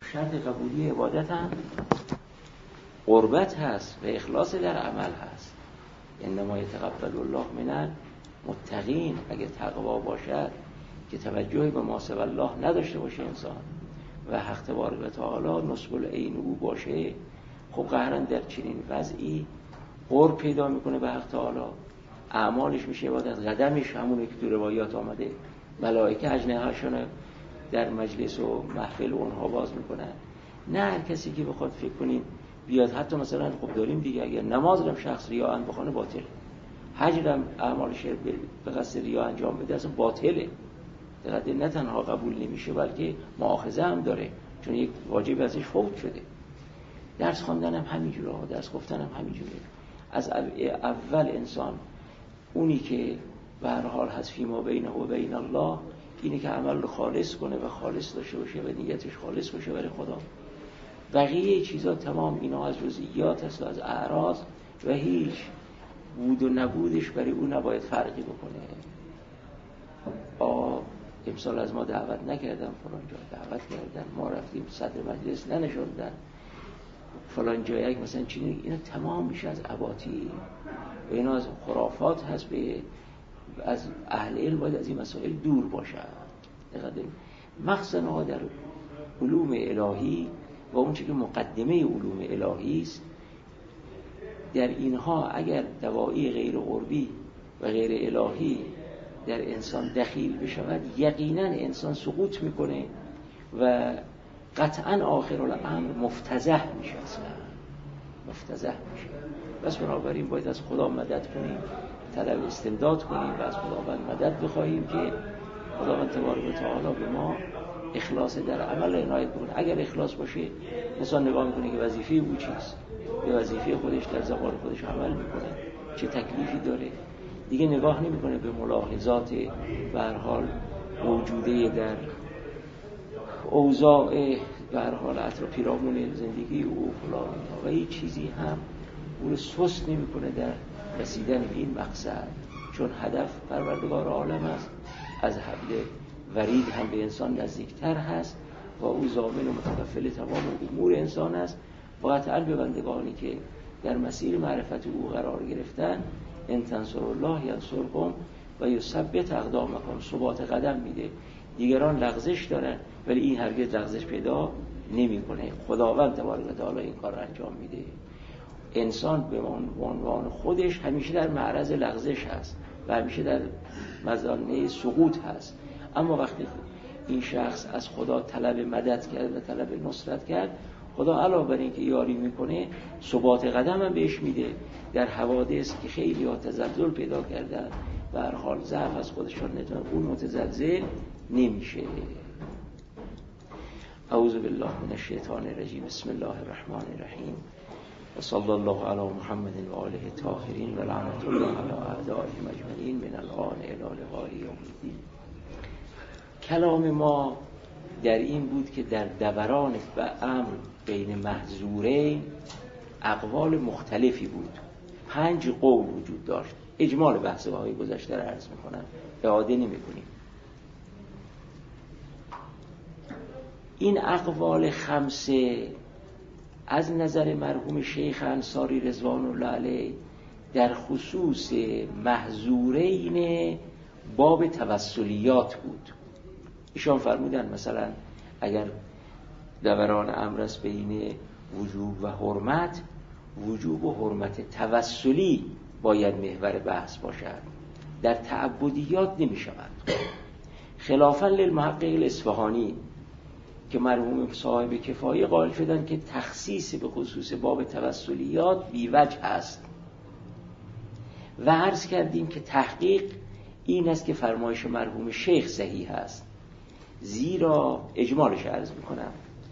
شرط قبولی عبادت هم قربت هست و اخلاص در عمل هست. انما یتقبل الله من المتقین. اگه تقوا باشد که توجهی به ما سوی الله نداشته باشه انسان و حق تبارک و تعالی نصب العین او باشه، خب قهرن در چنین وضعی قرب پیدا میکنه به حق تعالی، اعمالش میشه عبادت، قدمش همونه که تو روایات آمده ملائکه اجنحه‌شون در مجلس و محفل اونها باز میکنن. نه هر کسی که بخواد فکر کنیم بیاد، حتی مثلا خب داریم دیگه، اگر نماز رو شخص ریاء بخونه باطل، حج رو اعمالش به قصد ریاء انجام بده اصلا باطله، دقیقاً نه تنها قبول نمیشه بلکه مؤاخذه هم داره، چون یک واجب ازش فوت شده. درس خواندن هم همینجوره، درس گفتن هم همینجوره. از اول انسان اونی که به هر حال هست فیما بینه و بین الله، اینه که عمل رو خالص کنه و خالص داشته باشه و نیتش خالص باشه برای خدا. بقیه چیزا تمام اینا از جزئیات هست و از اعراض و هیچ بود و نبودش برای اون نباید فرقی بکنه. امسال از ما دعوت نکردن، فلان جا دعوت کردن، ما رفتیم صدر مجلس ننشوندن، فلان جایی مثلا چینی، اینا تمام میشه از اباطیل و اینا از خرافات هست. از اهل علم باید از این مسائل دور باشد. مخصوصا در علوم الهی و اون چیزی که مقدمه علوم الهی است، در اینها اگر دواعی غیر قربی و غیر الهی در انسان دخیل بشود، یقینا انسان سقوط میکنه و قطعا آخر الامر مفتضح میشه، اصلا مفتضح میشه. بس بنابراین باید از خدا مدد کنیم، طلب استمداد کنیم و از خداوند مدد بخواهیم که خداوند تبارک و تعالی به ما اخلاص در عمل عنایت کنه. اگر اخلاص باشه انسان نگاه میکنه که وظیفه او چیست، به وظیفه خودش در زبان خودش عمل میکنه، چه تکلیفی داره، دیگه نگاه نمیکنه به ملاحظات به هر حال موجوده در اوضاع به هر حال اطراف پیرامون زندگی او فلان و هیچ چیزی هم او رو سست نمیکنه در رسیدن به این مقصد، چون هدف پروردگار عالم است، از حبل ورید هم به انسان نزدیکتر هست و او ضامن و متکفل تمام امور انسان است. و قطعاً به بندگانی که در مسیر معرفت او قرار گرفتن، ان تنصروا الله ینصرکم و یثبت اقدامکم، ثبات قدم میده. دیگران لغزش دارن ولی این هرگز لغزش پیدا نمیکنه، خداوند تبارک و تعالی این کار رو انجام میده. انسان به عنوان خودش همیشه در معرض لغزش هست و همیشه در مزانه سقوط هست، اما وقتی این شخص از خدا طلب مدد کرد و طلب نصرت کرد، خدا علاوه بر این که یاری میکنه ثبات قدم هم بهش میده در حوادث که خیلی ها تزلزل پیدا کردن و هر حال ضعف از خودشان نتونن، اون متزلزل نمیشه. اعوذ بالله من الشیطان الرجیم. بسم الله الرحمن الرحیم و صلی الله علی محمد و آله الطاهرین و لعنت الله علی اعدائهم اجمعین من الآن الی لقاء یوم الدین. کلام ما در این بود که در دوران و امر بین محظورین اقوال مختلفی بود، 5 قول وجود داشت. اجمال بحث های گذشته را عرض میکنم، اعاده نمی کنیم. این اقوال 5 از نظر مرحوم شیخ انصاری رضوان الله علیه در خصوص محظورین باب توسلیات بود. ایشان فرمودن مثلا اگر دوران امر است بین وجوب و حرمت، وجوب و حرمت توسلی باید محور بحث باشد، در تعبدیات نمی شود. خلافاً للمحقق الاصفهانی که مرحوم صاحب کفایه قائل شدن که تخصیص به خصوص باب توسلیات بیوجه است و عرض کردیم که تحقیق این است که فرمایش مرحوم شیخ صحیح است، زیرا اجمالش عرض میکنم.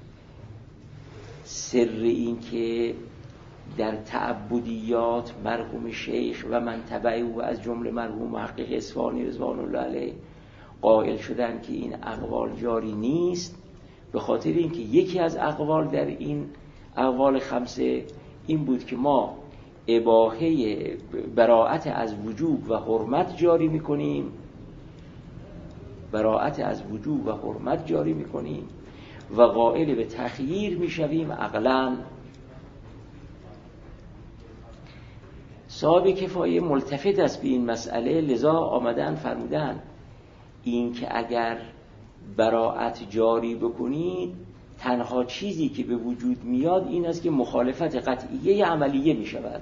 سر این که در تعبدیات مرحوم شیخ و من تبعه و از جمله مرحوم محقق اصفهانی رضوان الله علیه قائل شدن که این اقوال جاری نیست، به خاطر اینکه یکی از اقوال در این اقوال 5 این بود که ما اباحه براءت از وجوب و حرمت جاری میکنیم، براءت از وجوب و حرمت جاری میکنیم و قائل به تخییر میشویم عقلاً. صاحب کفایه ملتفت است به این مسئله، لذا آمدن فرمودن این که اگر براءت جاری بکنید تنها چیزی که به وجود میاد این است که مخالفت قطعیه عملیه می شود.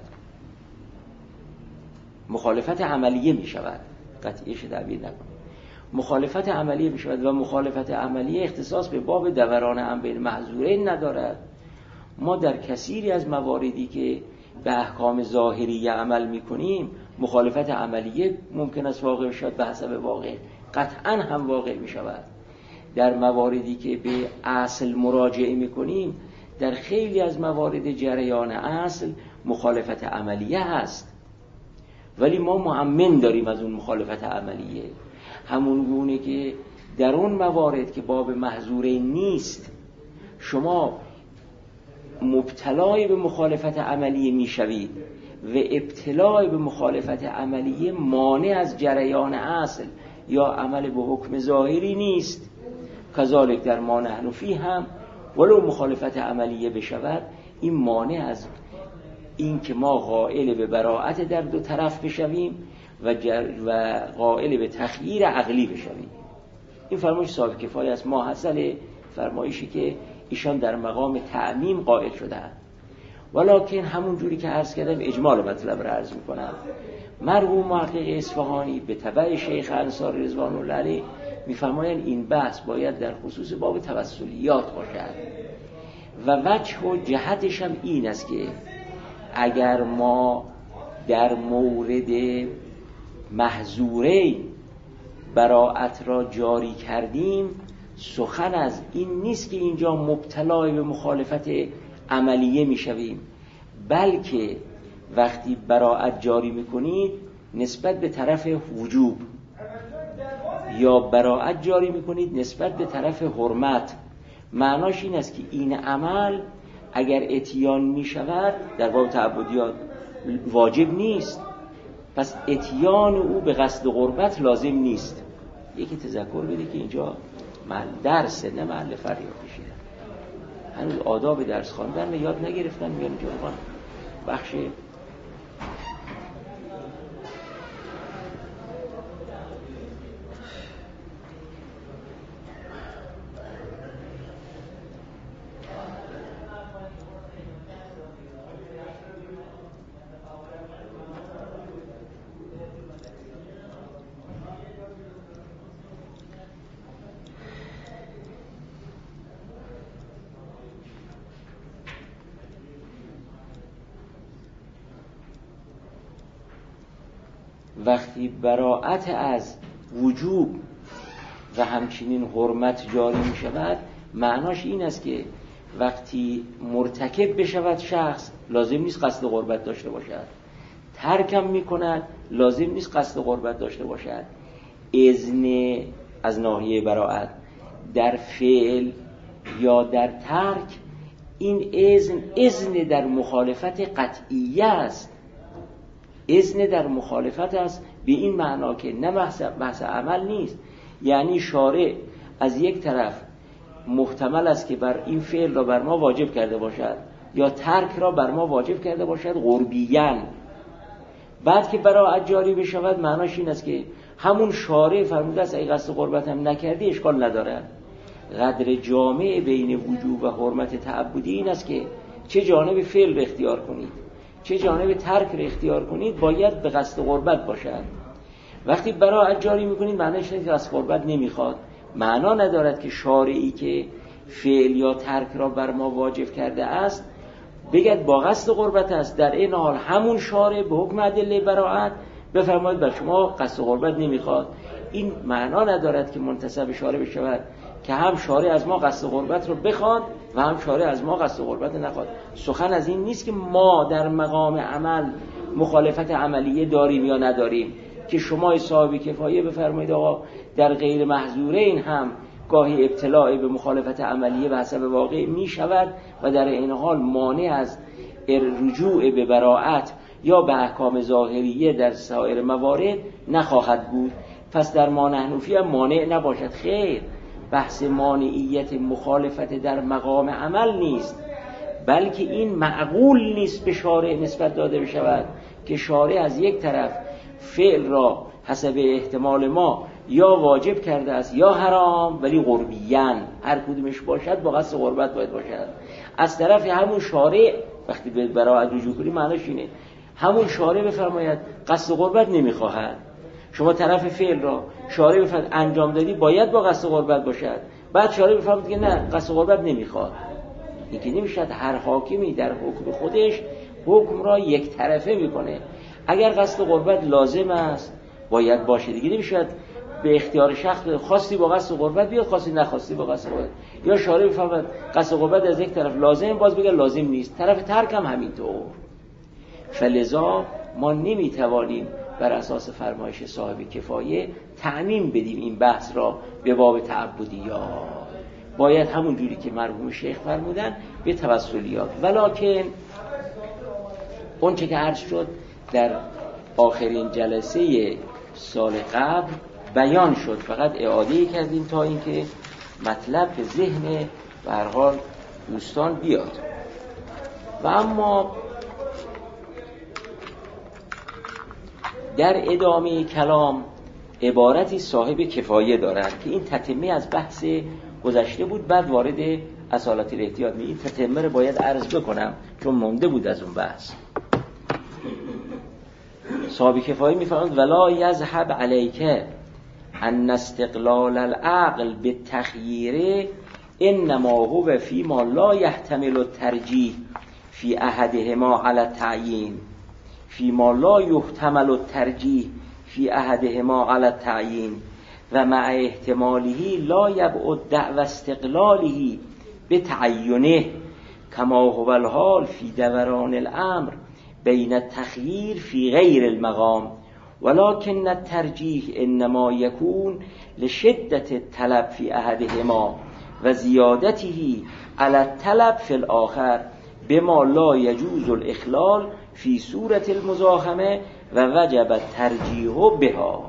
مخالفت عملیه می شود، قطعیه تعبیر نکنید، مخالفت عملیه می شود و مخالفت عملیه اختصاص به باب دوران هم بین محظورین ندارد. ما در کثیری از مواردی که به احکام ظاهری عمل می کنیم مخالفت عملیه ممکن است واقع شد، به حسب واقع قطعا هم واقع می شود. در مواردی که به اصل مراجعه می کنیم در خیلی از موارد جریان اصل مخالفت عملیه هست، ولی ما مؤمن داریم از اون مخالفت عملیه. همون گونه که در اون موارد که باب محظوره نیست شما مبتلای به مخالفت عملیه میشوید و ابتلای به مخالفت عملیه مانع از جریان اصل یا عمل به حکم ظاهری نیست. کذالک در ما نحن فیه هم ولو مخالفت عملیه بشود این مانع از این که ما قائل به براءت در دو طرف بشویم و قائل به تخییر عقلی بشویم. این فرمایش صاحب کفایه است. ما حاصل فرمایشی که ایشان در مقام تعمیم قائل شدند، ولکن همون جوری که عرض کردم اجمال مطلب را عرض میکنم. مرحوم محقق اصفهانی به تبع شیخ انصاری رضوان الله علیه میفرمایند این بحث باید در خصوص باب توسلیات باشد و وجه و جهتش هم این است که اگر ما در مورد محظوره براءت را جاری کردیم سخن از این نیست که اینجا مبتلای به مخالفت عملیه میشویم، بلکه وقتی براءت جاری میکنید نسبت به طرف وجوب یا براءت جاری میکنید نسبت به طرف حرمت، معناش این است که این عمل اگر اتیان میشود در باب تعبدیات واجب نیست، پس اتیان او به قصد قربت لازم نیست. یکی تذکر بده که اینجا محل درس نه محل فریاد کشیدن، هنوز آداب درس خواندن یاد نگرفتن، میگن اینجا بخش وقتی براءت از وجوب و همچنین حرمت جاری می شود معناش این است که وقتی مرتکب بشود شخص لازم نیست قصد قربت داشته باشد، ترکم می کند لازم نیست قصد قربت داشته باشد. اذن از ناحیه براءت در فعل یا در ترک این اذن در مخالفت قطعیه است، اذن در مخالفت است به این معنا که نه بحث عمل نیست، یعنی شارع از یک طرف محتمل است که بر این فعل را بر ما واجب کرده باشد یا ترک را بر ما واجب کرده باشد قربیاً، بعد که براءت جاری بشود معناش این است که همون شارع فرموده است ای قصد قربت هم نکردی اشکال نداره. قدر جامع بین وجوب و حرمت تعبدی این است که چه جانب فعل را اختیار کنید چه جانب ترک را اختیار کنید باید به قصد قربت باشد. وقتی براءت جاری میکنید معنیش اینه که قصد قربت نمیخواد، معنا ندارد که شارعی که فعل یا ترک را بر ما واجب کرده است بگید با قصد قربت است، در این حال همون شارع به حکم ادله براءت بفرماید بر شما قصد قربت نمیخواد. این معنا ندارد که منتسب شارع بشود که هم شارع از ما قصد قربت رو بخواد و هم شارع از ما قصد قربت نخواد. سخن از این نیست که ما در مقام عمل مخالفت عملیه داریم یا نداریم، که شما صاحب کفایه بفرمایید آقا در غیر محظورین هم گاهی ابتلاع به مخالفت عملیه به حسب واقع می شود و در این حال مانع از رجوع به براءت یا به احکام ظاهریه در سایر موارد نخواهد بود. پس در ما نحن فیه هم مانع نباشد. خیر، بحث مانعیت مخالفت در مقام عمل نیست، بلکه این معقول نیست به شارع نسبت داده بشود که شارع از یک طرف فعل را حسب احتمال ما یا واجب کرده است یا حرام، ولی قربیاً هر کدومش باشد با قصد قربت باید باشد. از طرف همون شارع وقتی به براءت رجوع کنیم معناش اینه همون شارع بفرماید قصد قربت نمیخواهد. شما طرف فعل را شارع بفرماید انجام دادی باید با قصد قربت باشد، بعد شارع بفرماید که نه قصد قربت نمیخواد. این که نمیشد هر حاکمی در حکم خودش حکم را یک طرفه میکنه. اگر قصد قربت لازم است باید باشه، دیگه نمیشد به اختیار شخص خواستی با قصد قربت بیاد، خواستی نخواستی با قصد قربت. یا شارع بفرماید قصد قربت از یک طرف لازم، باز بگه لازم نیست، طرف ترک هم همینطور. فلذا ما نمیتوانیم بر اساس فرمایش صاحب کفایه تعمیم بدیم این بحث را به باب تعبدیات، باید همون جوری که مرحوم شیخ فرمودن به توسلیات. ولکن اون چه که عرض شد در آخرین جلسه سال قبل بیان شد، فقط اعاده کردیم تا اینکه مطلب به ذهن به هر حال دوستان بیاد. و اما در ادامه کلام عبارتی صاحب کفایه دارد که این تتمه از بحث گذشته بود، بعد وارد اصالت الاحتیاط می. این تتمه رو باید عرض بکنم چون مونده بود از اون بحث. صاحب کفایه میفرماید ولا یذهب علیک ان استقلال العقل بالتخییر انما هو فيما لا يحتمل الترجیح في احدهما على التعیین فيما لا يحتمل الترجیح في احدهما على التعیین و مع احتماله لا يبعد دعوى استقلاله بتعینه كما هو الحال في دوران الامر بین التخییر فی غیر المقام ولكن الترجیح انما یکون لشدت الطلب فی احدهما و زیادته علی الطلب فی الاخر بما لا یجوز الاخلال فی صورت المزاحمه و وجب الترجیح بها.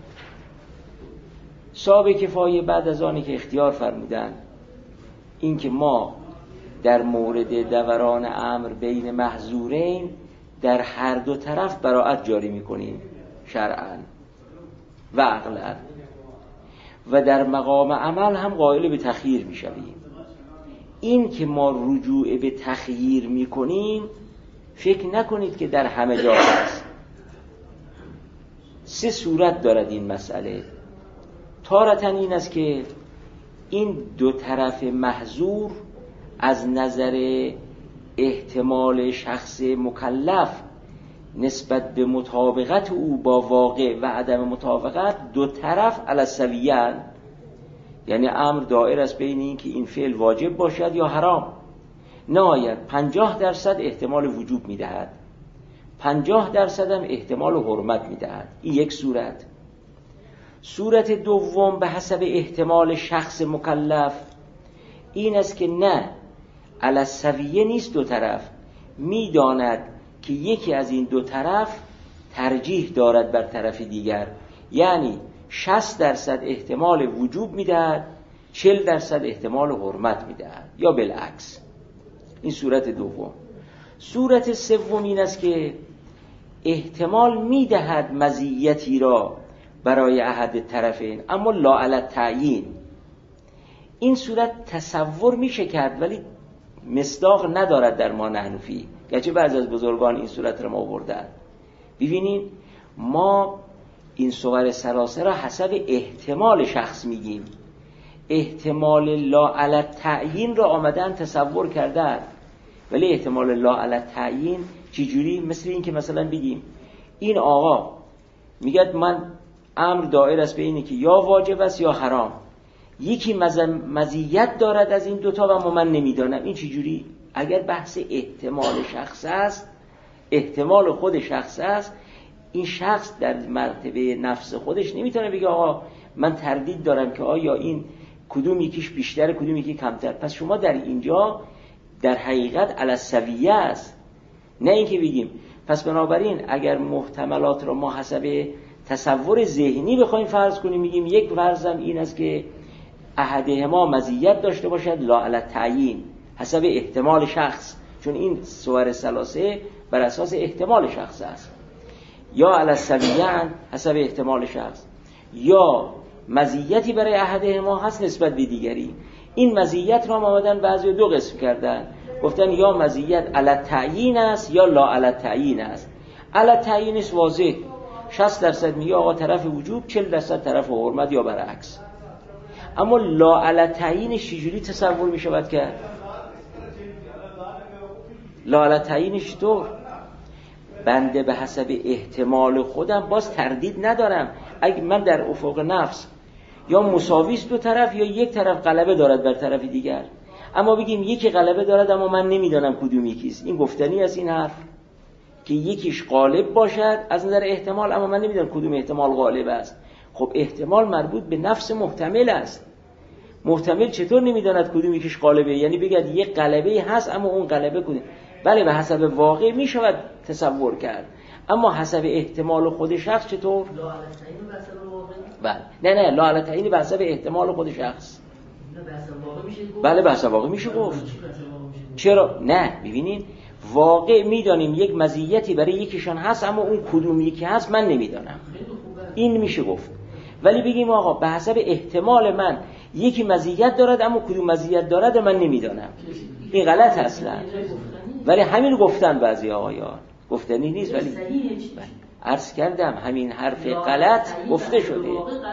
صاحب کفایه بعد از آنی که اختیار فرمودن این که ما در مورد دوران امر بین محظورین در هر دو طرف براءت جاری میکنیم شرعاً و عقلاً، و در مقام عمل هم قائل به تخییر میشویم. این که ما رجوع به تخییر میکنیم فکر نکنید که در همه جا هست. سه صورت دارد این مسئله. تارةً این است که این دو طرف محظور از نظر احتمال شخص مکلف نسبت به مطابقت او با واقع و عدم مطابقت دو طرف علی السویه، یعنی امر دائر است بین این که این فعل واجب باشد یا حرام. نهایت 50% احتمال وجوب میدهد، 50% هم احتمال حرمت میدهد. این یک صورت. صورت دوم به حسب احتمال شخص مکلف این است که نه علی السویه نیست، دو طرف میداند که یکی از این دو طرف ترجیح دارد بر طرف دیگر، یعنی 60% احتمال وجوب میدهد، 40% احتمال حرمت میدهد یا بالعکس. این صورت دوم. صورت سوم این است که احتمال میدهد مزیتی را برای احد طرفین اما لا علی التعیین. این صورت تصور میشه کرد ولی مصداق ندارد در ما نحنفی، گرچه بعضی از بزرگان این صورت را ما آوردن. ببینید ما این صور سلاسه را حسب احتمال شخص میگیم، احتمال لا علی التعیین را آمدن تصور کردن، ولی احتمال لا علی التعیین چجوری؟ مثل این که مثلا بگیم این آقا میگه من امر دائر است به اینه که یا واجب است یا حرام، یکی مزیت دارد از این دوتا و من نمیدانم. این چجوری؟ اگر بحث احتمال شخص است، احتمال خود شخص است، این شخص در مرتبه نفس خودش نمیتونه بگه آقا من تردید دارم که آیا این کدوم یکیش بیشتر کدوم یکی کمتر. پس شما در اینجا در حقیقت علی السویه است، نه اینکه بگیم. پس بنابراین اگر محتملات را ما حسب تصور ذهنی بخوایم فرض کنیم، میگیم یک فرضم این است که احدهما مزیت داشته باشد لا علی التعیین، حسب احتمال شخص، چون این صور ثلاثه بر اساس احتمال شخص است. یا علی السویه حسب احتمال شخص، یا مزیتی برای احدهما هست نسبت به دیگری. این مزیت را آمدن بعضی دو قسم کردن، گفتن یا مزیت علی التعیین است یا لا علی التعیین است. علی التعیین است واضح، 60% میگه آقا طرف وجوب، 40% طرف حرمت یا برعکس. اما لا علی التعیین چجوری تصور می شود کرد؟ لا علی التعیین چطور؟ بنده به حسب احتمال خودم باز تردید ندارم. اگه من در افق نفس یا مساویست دو طرف یا یک طرف غلبه دارد بر طرف دیگر، اما بگیم یکی غلبه دارد اما من نمیدانم کدوم یکیست، این گفتنی است این حرف که یکیش غالب باشد از نظر احتمال اما من نمیدانم کدوم احتمال غالب است. خب احتمال مربوط به نفس محتمل است. محتمل چطور نمیداند کدوم یکیش غالبه؟ یعنی بگید یک غلبه هست اما اون غلبه کدوم؟ بله به حسب واقع میشود تصور کرد، اما حسب احتمال خود شخص چطور؟ لا علی التعیین به حسب واقع؟ بله نه لا علی التعیین به حسب احتمال خود شخص. نه به حسب واقع میشه گفت؟ بله به حسب واقع میشه گفت. چرا؟ نه ببینید واقع میدانیم یک مزیتی برای یکیشان هست اما اون کدوم یکی هست من نمیدانم، این میشه گفت. ولی بگیم آقا به حسب احتمال من یکی مزیت دارد اما کدوم مزیت دارد من نمیدانم، این غلط اصلا. ولی همین گفتن بعضی آقایان، گفتنی نیست ولی عرض کردم همین حرف غلط گفته شده.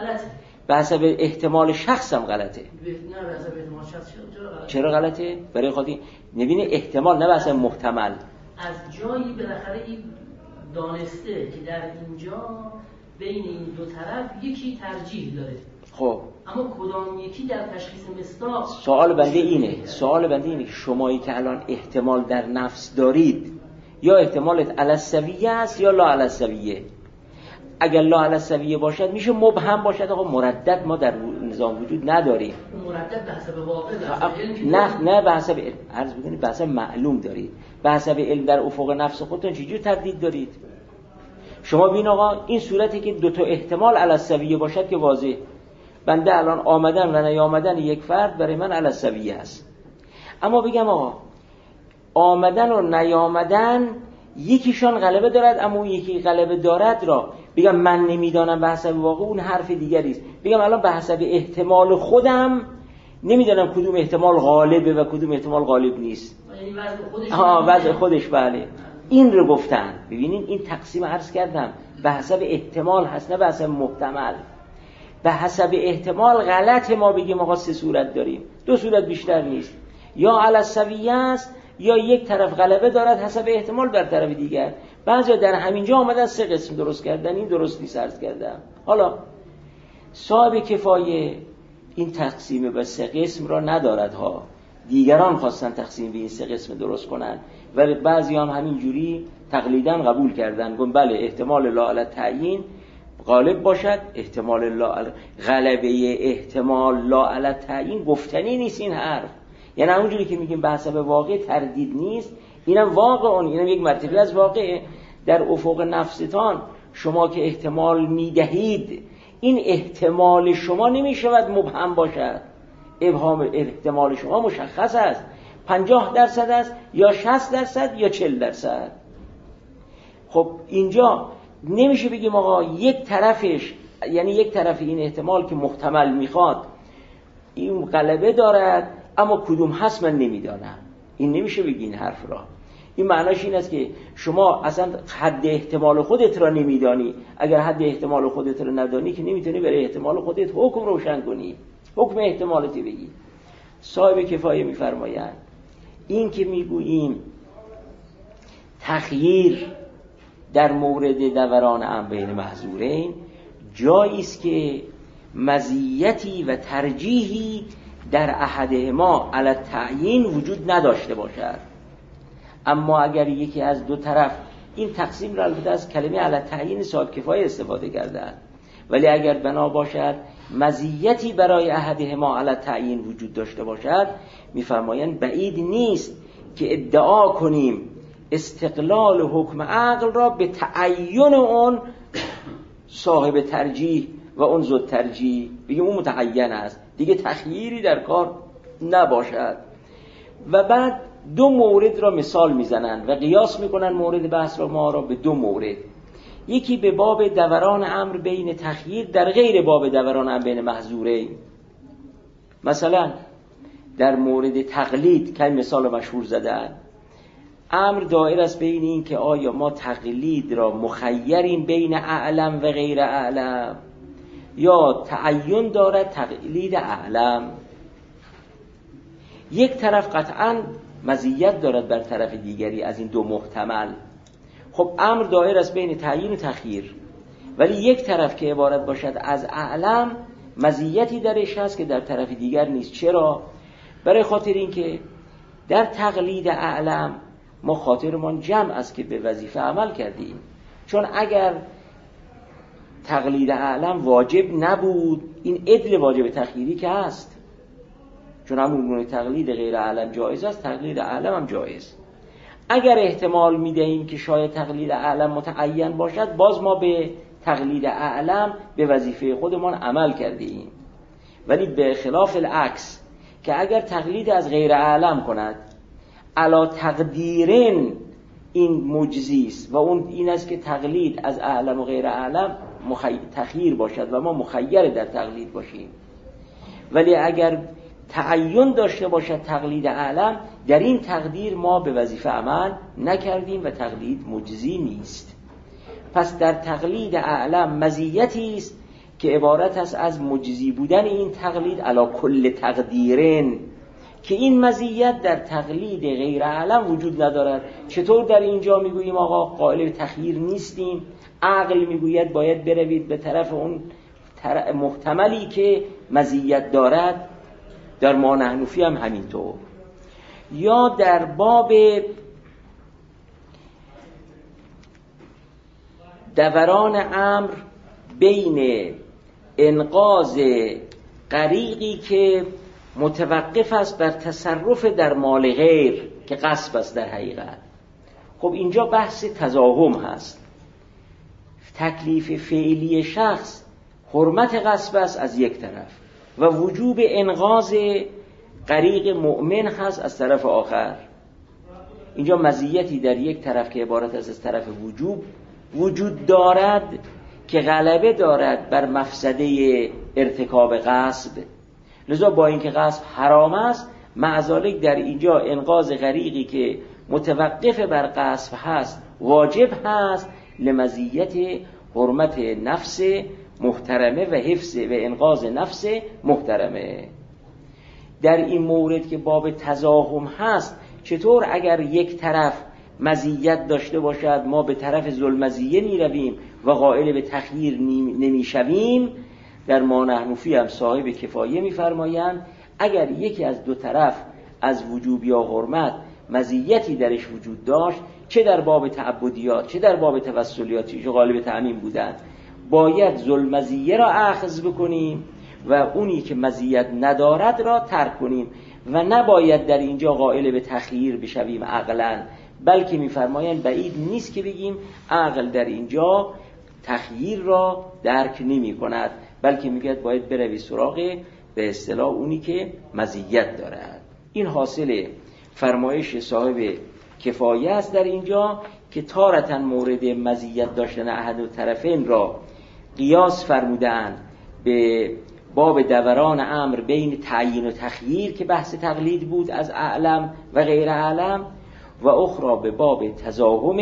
به حسب احتمال شخصم غلطه. نه به حسب احتمال شخص چرا غلطه؟ برای خاطر نبینه احتمال نه به حسب محتمل. از جایی بالاخره این دانسته که در اینجا بین این دو طرف یکی ترجیح داره. خب اما کدام یکی در تشخیص مصداق؟ سوال بنده اینه که شمایی که الان احتمال در نفس دارید یا احتمالت علی السویه است یا لا علی السویه. اگر لا علی السویه باشد میشه مبهم باشد، آقا مردد ما در نظام وجود نداریم. مردد به حسب واقع نه به حسب علم، عرض بکنید به حسب معلوم دارید. به حسب علم در افق نفس خودتون چجوری تردید دارید؟ شما ببین آقا این صورتی که دو تا احتمال علی السویه باشد که واضح، بنده الان آمدن و نیامدن یک فرد برای من علی السویه است. اما بگم آقا آمدن و نیامدن یکیشان غلبه دارد اما اون یکی غلبه دارد را بگم من نمیدانم به حسب واقع، اون حرف دیگری است. بگم الان به حسب احتمال خودم نمیدانم کدوم احتمال غالبه و کدوم احتمال غالب نیست. یعنی وضع خودش وضع خودش. بله این رو گفتن. ببینین این تقسیم عرض کردم به حسب احتمال هست نه به حسب محتمل. به حسب احتمال غلط ما بگیم آقا سه صورت داریم، دو صورت بیشتر نیست، یا علی السویه است یا یک طرف غلبه دارد حسب احتمال بر طرف دیگر. بعضیا در همینجا آمدن سه قسم درست کردن، این درست نیست عرض کردم. حالا صاحب کفایه این تقسیم به سه قسم را ندارد ها، دیگران خواستن تقسیم به این سه قسم درست کنن ولی بعضی هم همینجوری تقلیداً قبول کردن، گفتن بله احتمال لا علی التعیین غالب باشد، احتمال لا علی غلبه احتمال لا علی التعیین گفتنی نیست این حرف. یعنی همونجوری که میگیم به حسب واقع تردید نیست، اینم واقع اینم یک مرتبه از واقع. در افق نفستان شما که احتمال میدهید این احتمال شما نمیشود مبهم باشد، ابهام احتمال شما مشخص است، 50% است یا 60% یا 40%. خب اینجا نمیشه بگیم آقا یک طرفش، یعنی یک طرف این احتمال که محتمل میخواد این غلبه دارد اما کدوم هست من نمیدانم، این نمیشه بگی این حرف را. این معناش این است که شما اصلا حد احتمال خودت را نمیدانی. اگر حد احتمال خودت را ندانی که نمیتونی برای احتمال خودت حکم روشن کنی، حکم احتمالاتی بگی. صاحب کفایه میفرمایند این که میگوییم تخییر در مورد دوران امر بین محظورین جایی است که مزیتی و ترجیحی در احدهما علی التعیین وجود نداشته باشد. اما اگر یکی از دو طرف، این تقسیم را البته از کلمه علی التعیین صاحب کفایه استفاده کردند، ولی اگر بنا باشد مزیتی برای احدهما علی التعیین وجود داشته باشد، میفرمایند بعید نیست که ادعا کنیم استقلال حکم عقل را به تعین اون صاحب ترجیح و اون ذو ترجیح، بگیم اون متعین است. دیگه تخییری در کار نباشد. و بعد دو مورد را مثال میزنن و قیاس میکنن مورد بحث ما را به دو مورد. یکی به باب دوران امر بین تخییر در غیر باب دوران امر بین محظورین. مثلا در مورد تقلید که مثال مشهور زدن، امر دایر است بین این که آیا ما تقلید را مخیریم بین اعلم و غیر اعلم یا تعین دارد تقلید اعلم. یک طرف قطعاً مزیت دارد بر طرف دیگری از این دو محتمل. خب امر دایر است بین تعیین و تخییر، ولی یک طرف که عبارت باشد از اعلم مزیتی درش هست که در طرف دیگر نیست. چرا؟ برای خاطر این که در تقلید اعلم ما خاطرمان جمع است که به وظیفه عمل کردیم، چون اگر تقلید اعلم واجب نبود این عدل واجب تخییری که هست، چون همون گونه تقلید غیر اعلم جایز است تقلید اعلم هم جایز. اگر احتمال میدهیم که شاید تقلید اعلم متعین باشد، باز ما به تقلید اعلم به وظیفه خودمان عمل کردیم. ولی به خلاف العکس که اگر تقلید از غیر اعلم کند علا تقدیرن این مجزی است و اون این است که تقلید از اعلم و غیر اعلم تخییر باشد و ما مخیر در تقلید باشیم. ولی اگر تعین داشته باشد تقلید اعلم، در این تقدیر ما به وظیفه عمل نکردیم و تقلید مجزی نیست. پس در تقلید اعلم مزیتی است که عبارت است از مجزی بودن این تقلید علی کل تقدیرن، که این مزیت در تقلید غیر اعلم وجود ندارد. چطور در اینجا میگوییم آقا قائل به تخییر نیستیم؟ عقل میگوید باید بروید به طرف اون محتملی که مزیت دارد. در ما نحن فیه هم همینطور. یا در باب دوران امر بین انقاذ غریقی که متوقف است بر تصرف در مال غیر که غصب است در حقیقت. خب اینجا بحث تزاحم هست. تکلیف فعلی شخص حرمت غصب است از یک طرف و وجوب انقاذ غریق مؤمن هست از طرف آخر. اینجا مزیتی در یک طرف که عبارت است از طرف وجوب وجود دارد که غلبه دارد بر مفسده ارتکاب غصب. لذا با اینکه غصب حرام است، معذالک در اینجا انقاذ غریقی که متوقف بر غصب هست واجب هست لمزیت حرمت نفس محترمه و حفظ و انقاذ نفس محترمه. در این مورد که باب تزاحم هست، چطور اگر یک طرف مزیت داشته باشد ما به طرف ذوالمزیه می رویم و قائل به تخییر نمی شویم؟ در ما نحن فیه هم صاحب کفایه می فرمایند اگر یکی از دو طرف از وجوب یا حرمت مزیتی درش وجود داشت، چه در باب تعبدیات چه در باب توسلیات چه غالب تعمیم بودند، باید ذوالمزیه را اخذ بکنیم و اونی که مزیت ندارد را ترک کنیم و نباید در اینجا قائل به تخییر بشویم عقلاً، بلکه می‌فرمایند بعید نیست که بگیم عقل در اینجا تخییر را درک نمی‌کند، بلکه میگه باید بروی سراغ به اصطلاح اونی که مزیت دارد. این حاصل فرمایش صاحب کفایه است در اینجا که تارتاً مورد مزیت داشتن احد الطرفین را قیاس فرمودند به باب دوران امر بین تعیین و تخییر که بحث تقلید بود از اعلم و غیر اعلم، و اخرى به باب تزاحم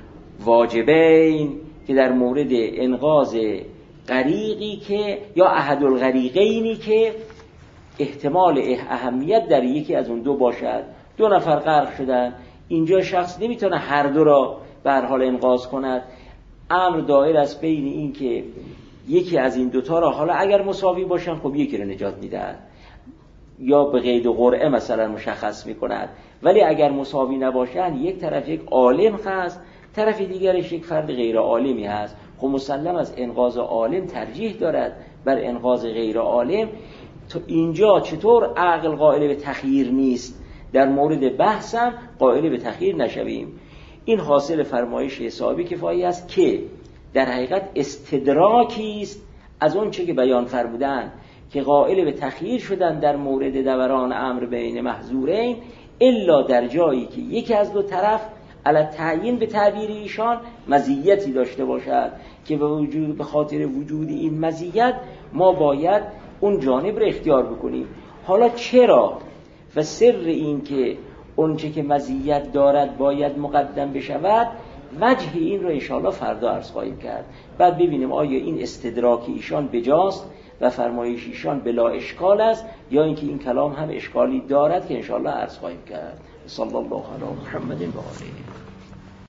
واجبین که در مورد انقاذ غریقی که یا احد الغریقینی که احتمال اهمیت در یکی از اون دو باشد. دو نفر غرق شدن، اینجا شخص نمیتونه هر دو را به هر حال انقاذ کند. امر دایر است بین این که یکی از این دوتا را حالا اگر مساوی باشن خب یکی رو نجات میدن یا به قید و قرعه مثلا مشخص میکند، ولی اگر مساوی نباشن یک طرف یک عالم هست طرف دیگرش یک فرد غیر عالمی هست، خب مسلم از انقاذ عالم ترجیح دارد بر انقاذ غیر عالم. تو اینجا چطور عقل قائل به تخییر نیست؟ در مورد بحثم قائل به تخییر نشویم. این حاصل فرمایش صاحب کفایه است که در حقیقت استدراکی است از اون چه که بیان فرمودن که قائل به تخییر شدن در مورد دوران امر بین محظورین الا در جایی که یکی از دو طرف علی تعیین به تعبیر ایشان مزیتی داشته باشد که به خاطر وجود این مزیت ما باید اون جانب رو اختیار بکنیم. حالا چرا و سر این که اونچه که مزیت دارد باید مقدم بشود، وجه این رو انشاءالله فردا عرض خواهیم کرد. بعد ببینیم آیا این استدراک ایشان بجاست و فرمایش ایشان بلا اشکال است یا اینکه این کلام هم اشکالی دارد که انشاءالله عرض خواهیم کرد. صلی الله علی محمد و آله.